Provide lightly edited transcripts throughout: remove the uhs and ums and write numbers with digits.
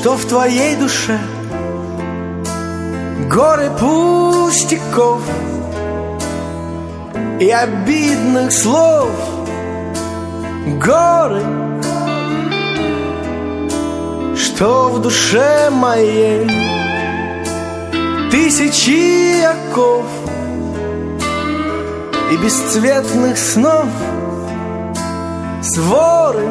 что в твоей душе горы пустяков и обидных слов, горы, что в душе моей тысячи оков и бесцветных снов, своры.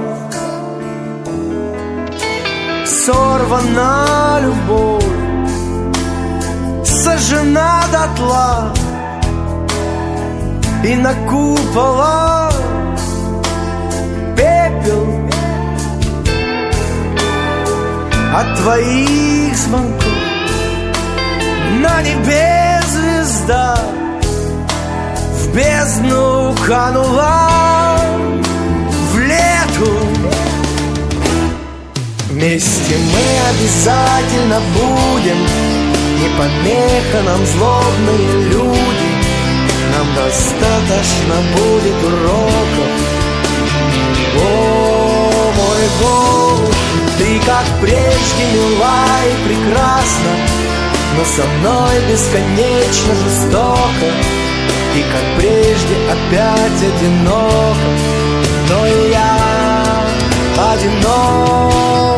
Сорвана любовь, сожжена дотла, и на куполах пепел от твоих звонков. На небе звезда в бездну канула, в лету. Вместе мы обязательно будем, не помеха нам злобные люди. Нам достаточно будет уроков. О, мой Бог, ты как прежде мила и прекрасна, но со мной бесконечно жестоко. И как прежде опять одиноко, но и я одинок.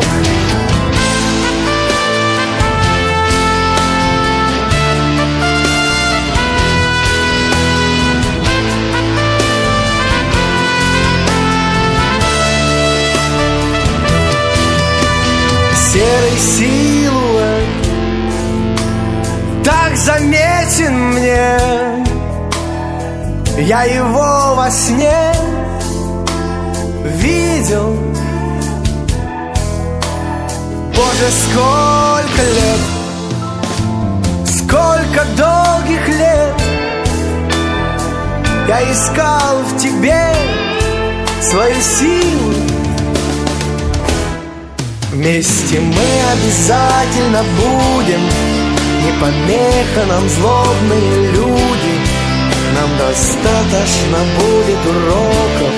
Серый силуэт так заметен мне, я его во сне видел. Боже, сколько лет, сколько долгих лет я искал в тебе свою силу. Вместе мы обязательно будем, не помеха нам злобные люди. Нам достаточно будет уроков.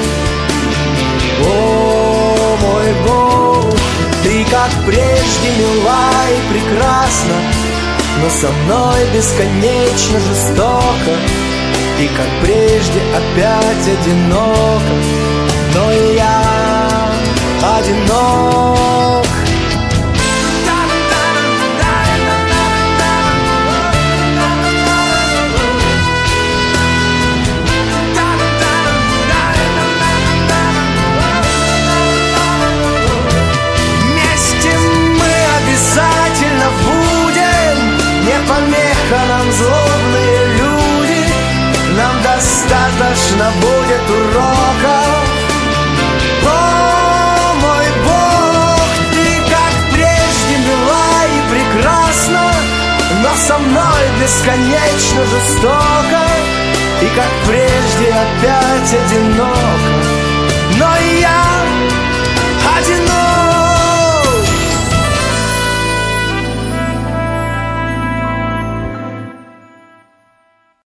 О, мой Бог, ты как прежде мила и прекрасна, но со мной бесконечно жестоко. И как прежде опять одиноко, но и я одинок. Помеха нам злобные люди, нам достаточно будет уроков. О, мой Бог, ты как прежде мила и прекрасна, но со мной бесконечно жестоко. И как прежде опять одиноко.